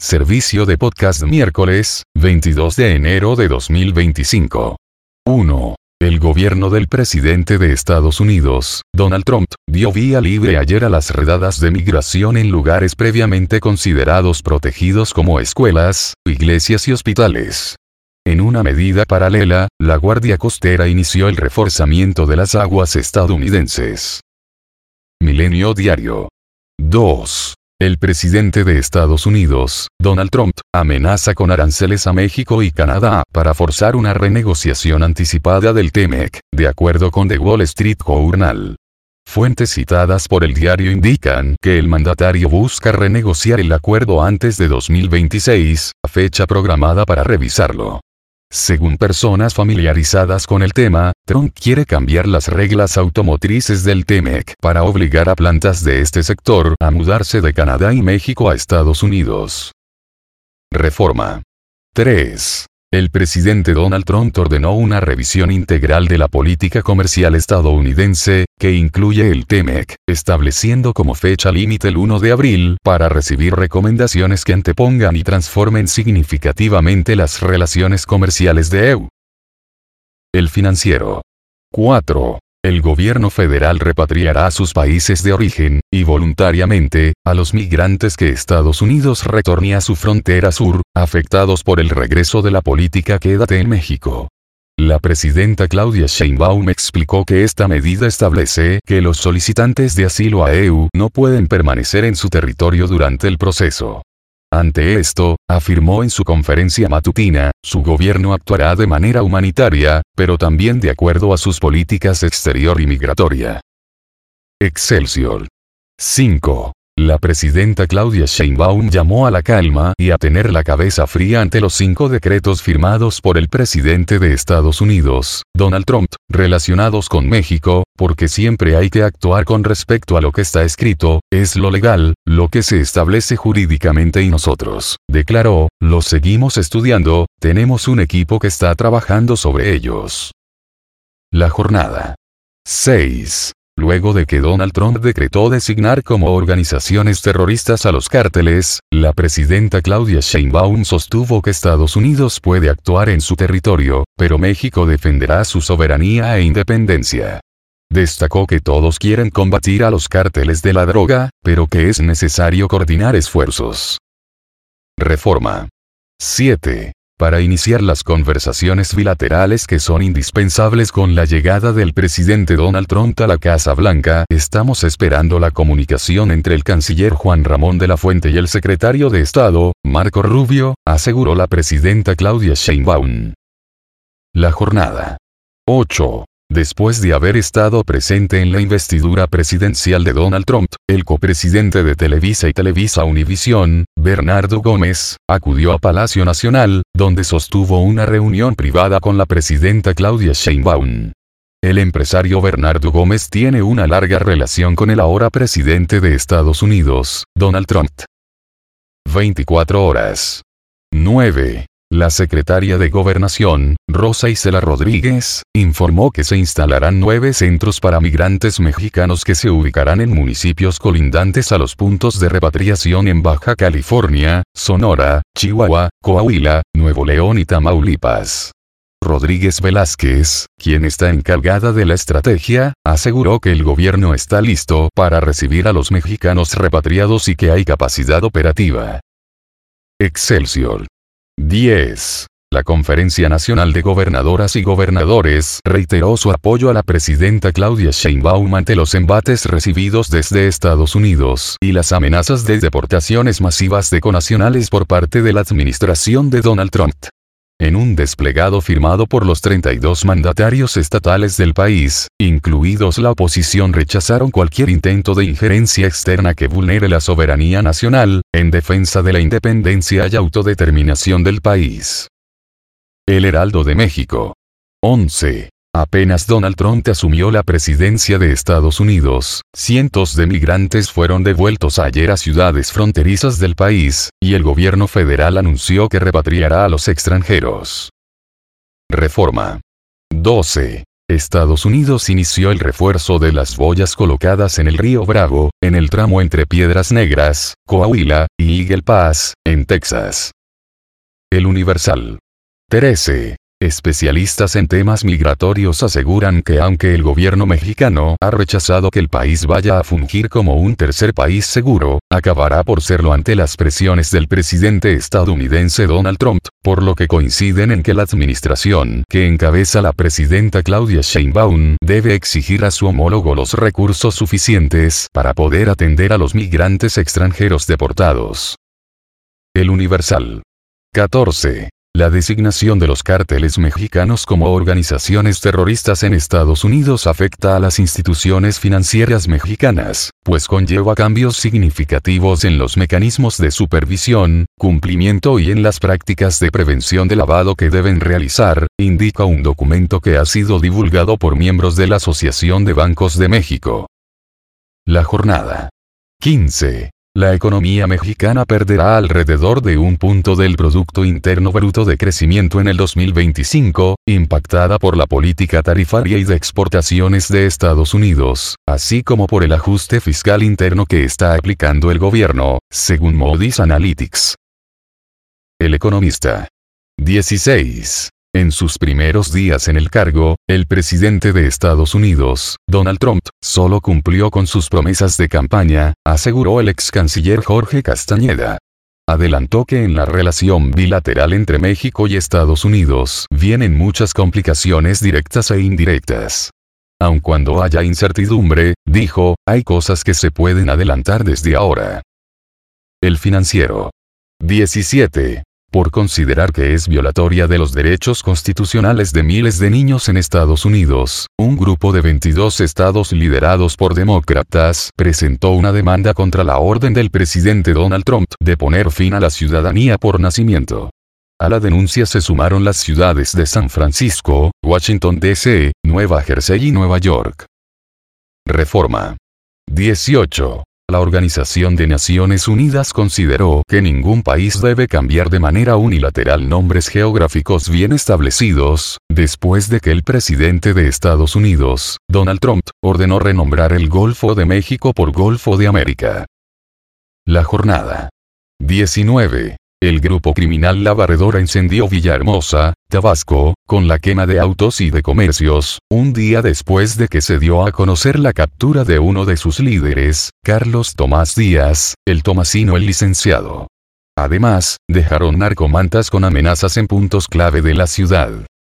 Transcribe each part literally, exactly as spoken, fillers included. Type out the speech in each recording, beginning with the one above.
Servicio de podcast miércoles, veintidós de enero de dos mil veinticinco. uno. El gobierno del presidente de Estados Unidos, Donald Trump, dio vía libre ayer a las redadas de migración en lugares previamente considerados protegidos como escuelas, iglesias y hospitales. En una medida paralela, la Guardia Costera inició el reforzamiento de las aguas estadounidenses. Milenio Diario. dos. El presidente de Estados Unidos, Donald Trump, amenaza con aranceles a México y Canadá para forzar una renegociación anticipada del T M E C, de acuerdo con The Wall Street Journal. Fuentes citadas por el diario indican que el mandatario busca renegociar el acuerdo antes de dos mil veintiséis, fecha programada para revisarlo. Según personas familiarizadas con el tema, Trump quiere cambiar las reglas automotrices del T M E C para obligar a plantas de este sector a mudarse de Canadá y México a Estados Unidos. Reforma. tres. El presidente Donald Trump ordenó una revisión integral de la política comercial estadounidense, que incluye el T M E C, estableciendo como fecha límite el primero de abril para recibir recomendaciones que antepongan y transformen significativamente las relaciones comerciales de E U. El Financiero. cuatro. El gobierno federal repatriará a sus países de origen, y voluntariamente, a los migrantes que Estados Unidos retorne a su frontera sur, afectados por el regreso de la política Quédate en México. La presidenta Claudia Sheinbaum explicó que esta medida establece que los solicitantes de asilo a E U no pueden permanecer en su territorio durante el proceso. Ante esto, afirmó en su conferencia matutina, su gobierno actuará de manera humanitaria, pero también de acuerdo a sus políticas exterior y migratoria. Excelsior. cinco. La presidenta Claudia Sheinbaum llamó a la calma y a tener la cabeza fría ante los cinco decretos firmados por el presidente de Estados Unidos, Donald Trump, relacionados con México, porque siempre hay que actuar con respecto a lo que está escrito, es lo legal, lo que se establece jurídicamente y nosotros, declaró, lo seguimos estudiando, tenemos un equipo que está trabajando sobre ellos. La jornada. seis. Luego de que Donald Trump decretó designar como organizaciones terroristas a los cárteles, la presidenta Claudia Sheinbaum sostuvo que Estados Unidos puede actuar en su territorio, pero México defenderá su soberanía e independencia. Destacó que todos quieren combatir a los cárteles de la droga, pero que es necesario coordinar esfuerzos. Reforma. siete. Para iniciar las conversaciones bilaterales que son indispensables con la llegada del presidente Donald Trump a la Casa Blanca, estamos esperando la comunicación entre el canciller Juan Ramón de la Fuente y el secretario de Estado, Marco Rubio, aseguró la presidenta Claudia Sheinbaum. La jornada. ocho. Después de haber estado presente en la investidura presidencial de Donald Trump, el copresidente de Televisa y Televisa Univisión, Bernardo Gómez, acudió a Palacio Nacional, donde sostuvo una reunión privada con la presidenta Claudia Sheinbaum. El empresario Bernardo Gómez tiene una larga relación con el ahora presidente de Estados Unidos, Donald Trump. veinticuatro horas. nueve. La secretaria de Gobernación, Rosa Isela Rodríguez, informó que se instalarán nueve centros para migrantes mexicanos que se ubicarán en municipios colindantes a los puntos de repatriación en Baja California, Sonora, Chihuahua, Coahuila, Nuevo León y Tamaulipas. Rodríguez Velázquez, quien está encargada de la estrategia, aseguró que el gobierno está listo para recibir a los mexicanos repatriados y que hay capacidad operativa. Excelsior. diez. La Conferencia Nacional de Gobernadoras y Gobernadores reiteró su apoyo a la presidenta Claudia Sheinbaum ante los embates recibidos desde Estados Unidos y las amenazas de deportaciones masivas de connacionales por parte de la administración de Donald Trump. En un desplegado firmado por los treinta y dos mandatarios estatales del país, incluidos la oposición, rechazaron cualquier intento de injerencia externa que vulnere la soberanía nacional, en defensa de la independencia y autodeterminación del país. El Heraldo de México. once. Apenas Donald Trump asumió la presidencia de Estados Unidos, cientos de migrantes fueron devueltos ayer a ciudades fronterizas del país, y el gobierno federal anunció que repatriará a los extranjeros. Reforma. doce. Estados Unidos inició el refuerzo de las boyas colocadas en el río Bravo, en el tramo entre Piedras Negras, Coahuila, y Eagle Pass, en Texas. El Universal. trece. Especialistas en temas migratorios aseguran que aunque el gobierno mexicano ha rechazado que el país vaya a fungir como un tercer país seguro, acabará por serlo ante las presiones del presidente estadounidense Donald Trump, por lo que coinciden en que la administración que encabeza la presidenta Claudia Sheinbaum debe exigir a su homólogo los recursos suficientes para poder atender a los migrantes extranjeros deportados. El Universal. catorce. La designación de los cárteles mexicanos como organizaciones terroristas en Estados Unidos afecta a las instituciones financieras mexicanas, pues conlleva cambios significativos en los mecanismos de supervisión, cumplimiento y en las prácticas de prevención de lavado que deben realizar, indica un documento que ha sido divulgado por miembros de la Asociación de Bancos de México. La jornada. quince. La economía mexicana perderá alrededor de un punto del Producto Interno Bruto de crecimiento en el dos mil veinticinco, impactada por la política tarifaria y de exportaciones de Estados Unidos, así como por el ajuste fiscal interno que está aplicando el gobierno, según Moody's Analytics. El Economista. dieciséis. En sus primeros días en el cargo, el presidente de Estados Unidos, Donald Trump, solo cumplió con sus promesas de campaña, aseguró el ex canciller Jorge Castañeda. Adelantó que en la relación bilateral entre México y Estados Unidos vienen muchas complicaciones directas e indirectas. Aun cuando haya incertidumbre, dijo, hay cosas que se pueden adelantar desde ahora. El Financiero. diecisiete. Por considerar que es violatoria de los derechos constitucionales de miles de niños en Estados Unidos, un grupo de veintidós estados liderados por demócratas presentó una demanda contra la orden del presidente Donald Trump de poner fin a la ciudadanía por nacimiento. A la denuncia se sumaron las ciudades de San Francisco, Washington D C, Nueva Jersey y Nueva York. Reforma. dieciocho. La Organización de Naciones Unidas consideró que ningún país debe cambiar de manera unilateral nombres geográficos bien establecidos, después de que el presidente de Estados Unidos, Donald Trump, ordenó renombrar el Golfo de México por Golfo de América. La jornada. diecinueve. El grupo criminal La Barredora incendió Villahermosa, Tabasco, con la quema de autos y de comercios, un día después de que se dio a conocer la captura de uno de sus líderes, Carlos Tomás Díaz, el Tomasino el licenciado. Además, dejaron narcomantas con amenazas en puntos clave de la ciudad.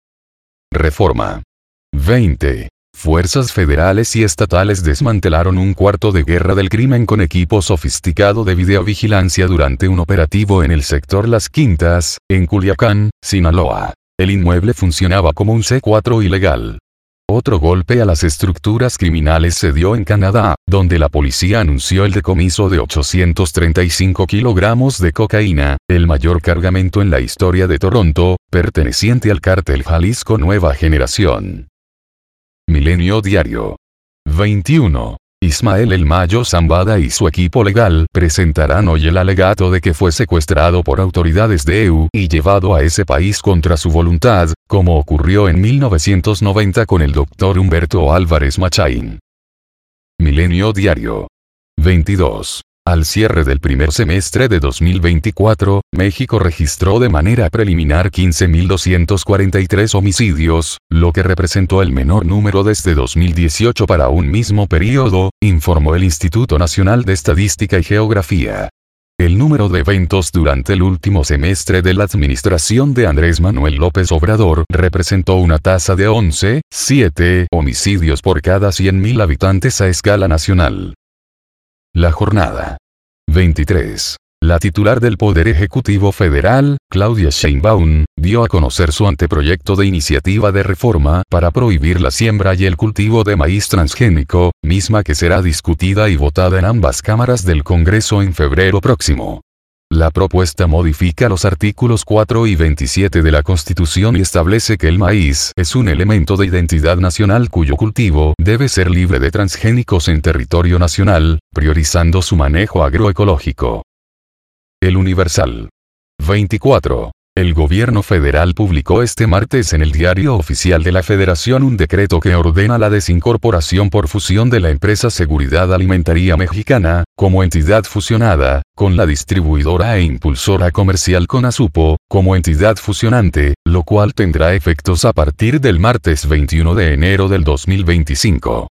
Reforma. veinte. Fuerzas federales y estatales desmantelaron un cuarto de guerra del crimen con equipo sofisticado de videovigilancia durante un operativo en el sector Las Quintas, en Culiacán, Sinaloa. El inmueble funcionaba como un C cuatro ilegal. Otro golpe a las estructuras criminales se dio en Canadá, donde la policía anunció el decomiso de ochocientos treinta y cinco kilogramos de cocaína, el mayor cargamento en la historia de Toronto, perteneciente al cártel Jalisco Nueva Generación. Milenio Diario. veintiuno. Ismael El Mayo Zambada y su equipo legal presentarán hoy el alegato de que fue secuestrado por autoridades de E U y llevado a ese país contra su voluntad, como ocurrió en mil novecientos noventa con el doctor Humberto Álvarez Machain. Milenio Diario. veintidós. Al cierre del primer semestre de dos mil veinticuatro, México registró de manera preliminar quince mil doscientos cuarenta y tres homicidios, lo que representó el menor número desde dos mil dieciocho para un mismo periodo, informó el Instituto Nacional de Estadística y Geografía. El número de eventos durante el último semestre de la administración de Andrés Manuel López Obrador representó una tasa de once punto siete homicidios por cada cien mil habitantes a escala nacional. La jornada. veintitrés. La titular del Poder Ejecutivo Federal, Claudia Sheinbaum, dio a conocer su anteproyecto de iniciativa de reforma para prohibir la siembra y el cultivo de maíz transgénico, misma que será discutida y votada en ambas cámaras del Congreso en febrero próximo. La propuesta modifica los artículos cuatro y veintisiete de la Constitución y establece que el maíz es un elemento de identidad nacional cuyo cultivo debe ser libre de transgénicos en territorio nacional, priorizando su manejo agroecológico. El Universal. veinticuatro. El gobierno federal publicó este martes en el Diario Oficial de la Federación un decreto que ordena la desincorporación por fusión de la empresa Seguridad Alimentaria Mexicana, como entidad fusionada, con la distribuidora e impulsora comercial Conasupo, como entidad fusionante, lo cual tendrá efectos a partir del martes veintiuno de enero del dos mil veinticinco.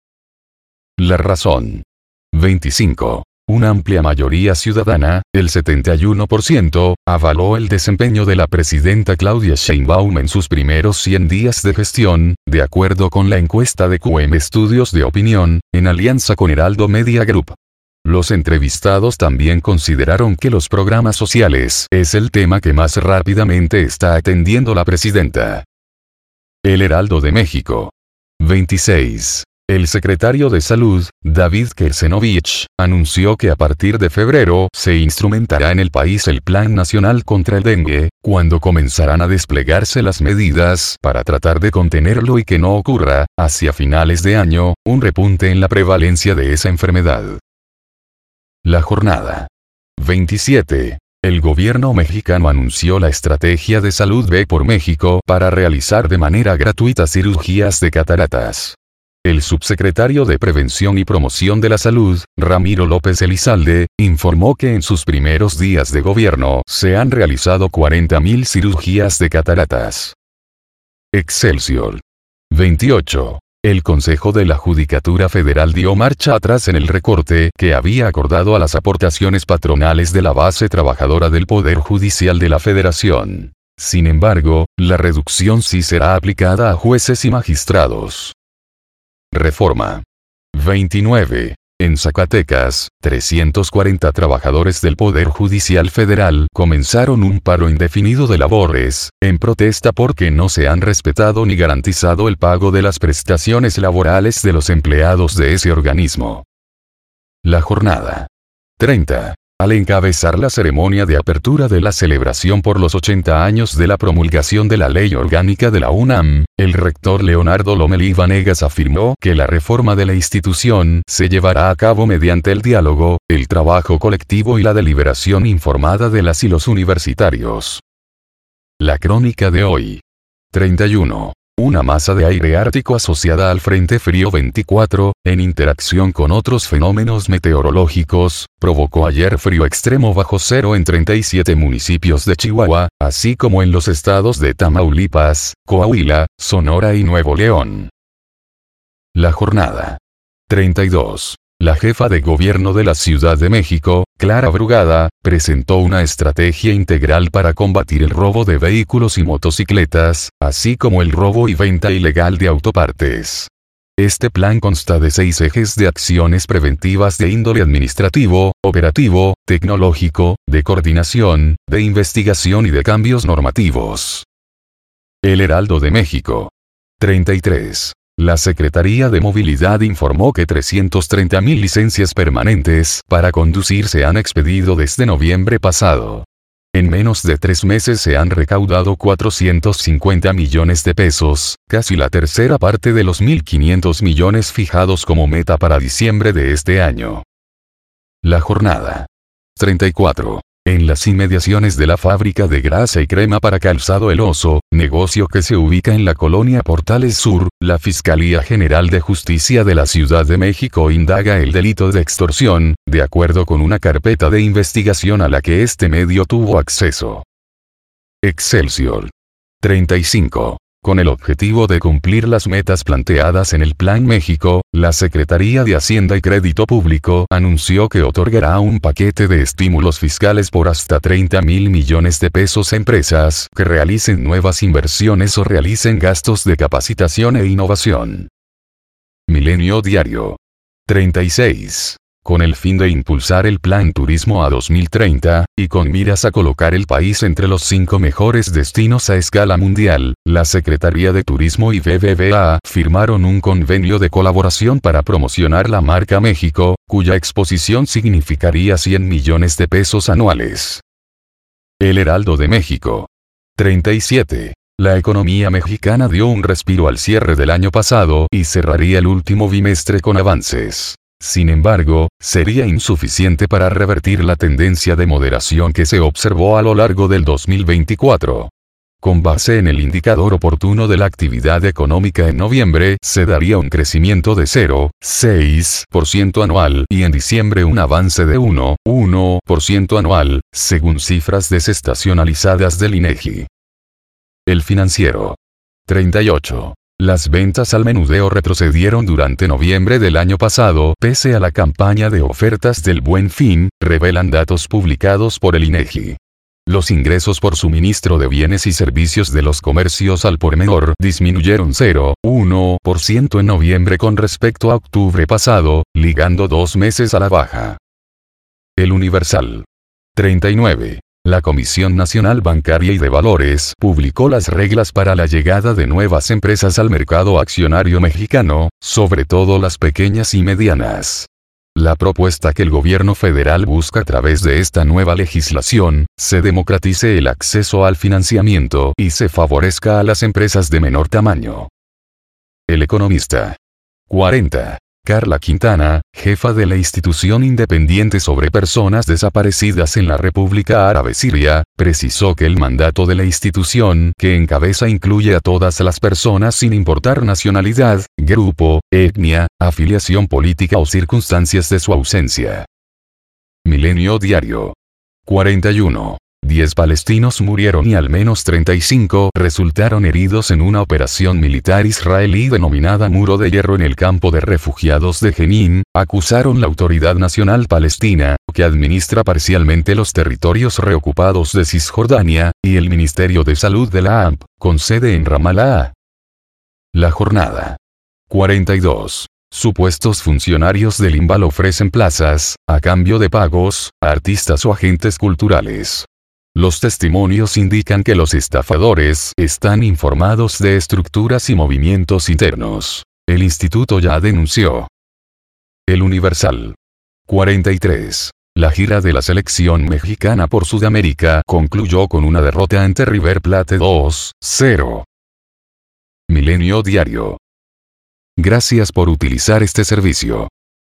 La razón. veinticinco. Una amplia mayoría ciudadana, el setenta y uno por ciento, avaló el desempeño de la presidenta Claudia Sheinbaum en sus primeros cien días de gestión, de acuerdo con la encuesta de Q M Estudios de Opinión, en alianza con Heraldo Media Group. Los entrevistados también consideraron que los programas sociales es el tema que más rápidamente está atendiendo la presidenta. El Heraldo de México. veintiséis. El secretario de Salud, David Kersenovich, anunció que a partir de febrero se instrumentará en el país el Plan Nacional contra el Dengue, cuando comenzarán a desplegarse las medidas para tratar de contenerlo y que no ocurra, hacia finales de año, un repunte en la prevalencia de esa enfermedad. La jornada. veintisiete. El gobierno mexicano anunció la estrategia de Salud Ve por México para realizar de manera gratuita cirugías de cataratas. El subsecretario de Prevención y Promoción de la Salud, Ramiro López Elizalde, informó que en sus primeros días de gobierno se han realizado cuarenta mil cirugías de cataratas. Excelsior. veintiocho. El Consejo de la Judicatura Federal dio marcha atrás en el recorte que había acordado a las aportaciones patronales de la base trabajadora del Poder Judicial de la Federación. Sin embargo, la reducción sí será aplicada a jueces y magistrados. Reforma. veintinueve. En Zacatecas, trescientos cuarenta trabajadores del Poder Judicial Federal comenzaron un paro indefinido de labores, en protesta porque no se han respetado ni garantizado el pago de las prestaciones laborales de los empleados de ese organismo. La jornada. treinta. Al encabezar la ceremonia de apertura de la celebración por los ochenta años de la promulgación de la Ley Orgánica de la UNAM, el rector Leonardo Lomelí Vanegas afirmó que la reforma de la institución se llevará a cabo mediante el diálogo, el trabajo colectivo y la deliberación informada de las y los universitarios. La crónica de hoy. treinta y uno. Una masa de aire ártico asociada al Frente Frío veinticuatro, en interacción con otros fenómenos meteorológicos, provocó ayer frío extremo bajo cero en treinta y siete municipios de Chihuahua, así como en los estados de Tamaulipas, Coahuila, Sonora y Nuevo León. La jornada. treinta y dos. La jefa de gobierno de la Ciudad de México, Clara Brugada, presentó una estrategia integral para combatir el robo de vehículos y motocicletas, así como el robo y venta ilegal de autopartes. Este plan consta de seis ejes de acciones preventivas de índole administrativo, operativo, tecnológico, de coordinación, de investigación y de cambios normativos. El Heraldo de México. treinta y tres. La Secretaría de Movilidad informó que trescientas treinta mil licencias permanentes para conducir se han expedido desde noviembre pasado. En menos de tres meses se han recaudado cuatrocientos cincuenta millones de pesos, casi la tercera parte de los mil quinientos millones fijados como meta para diciembre de este año. La jornada. treinta y cuatro. En las inmediaciones de la fábrica de grasa y crema para calzado El Oso, negocio que se ubica en la colonia Portales Sur, la Fiscalía General de Justicia de la Ciudad de México indaga el delito de extorsión, de acuerdo con una carpeta de investigación a la que este medio tuvo acceso. Excelsior. treinta y cinco. Con el objetivo de cumplir las metas planteadas en el Plan México, la Secretaría de Hacienda y Crédito Público anunció que otorgará un paquete de estímulos fiscales por hasta treinta mil millones de pesos a empresas que realicen nuevas inversiones o realicen gastos de capacitación e innovación. Milenio Diario. treinta y seis. Con el fin de impulsar el Plan Turismo a dos mil treinta, y con miras a colocar el país entre los cinco mejores destinos a escala mundial, la Secretaría de Turismo y B B V A firmaron un convenio de colaboración para promocionar la marca México, cuya exposición significaría cien millones de pesos anuales. El Heraldo de México. treinta y siete. La economía mexicana dio un respiro al cierre del año pasado y cerraría el último bimestre con avances. Sin embargo, sería insuficiente para revertir la tendencia de moderación que se observó a lo largo del dos mil veinticuatro. Con base en el indicador oportuno de la actividad económica en noviembre, se daría un crecimiento de cero punto seis por ciento anual y en diciembre un avance de uno punto uno por ciento anual, según cifras desestacionalizadas del INEGI. El Financiero. treinta y ocho. Las ventas al menudeo retrocedieron durante noviembre del año pasado pese a la campaña de ofertas del Buen Fin, revelan datos publicados por el INEGI. Los ingresos por suministro de bienes y servicios de los comercios al por menor disminuyeron cero punto uno por ciento en noviembre con respecto a octubre pasado, ligando dos meses a la baja. El Universal. treinta y nueve. La Comisión Nacional Bancaria y de Valores publicó las reglas para la llegada de nuevas empresas al mercado accionario mexicano, sobre todo las pequeñas y medianas. La propuesta que el gobierno federal busca a través de esta nueva legislación, se democratice el acceso al financiamiento y se favorezca a las empresas de menor tamaño. El Economista. cuarenta. Carla Quintana, jefa de la institución independiente sobre personas desaparecidas en la República Árabe Siria, precisó que el mandato de la institución que encabeza incluye a todas las personas sin importar nacionalidad, grupo, etnia, afiliación política o circunstancias de su ausencia. Milenio Diario. cuarenta y uno. diez palestinos murieron y al menos treinta y cinco resultaron heridos en una operación militar israelí denominada Muro de Hierro en el campo de refugiados de Jenin, acusaron la Autoridad Nacional Palestina, que administra parcialmente los territorios reocupados de Cisjordania, y el Ministerio de Salud de la A M P, con sede en Ramallah. La Jornada. cuarenta y dos. Supuestos funcionarios del Inval ofrecen plazas, a cambio de pagos, a artistas o agentes culturales. Los testimonios indican que los estafadores están informados de estructuras y movimientos internos. El instituto ya denunció. El Universal. cuarenta y tres. La gira de la selección mexicana por Sudamérica concluyó con una derrota ante River Plate dos cero. Milenio Diario. Gracias por utilizar este servicio.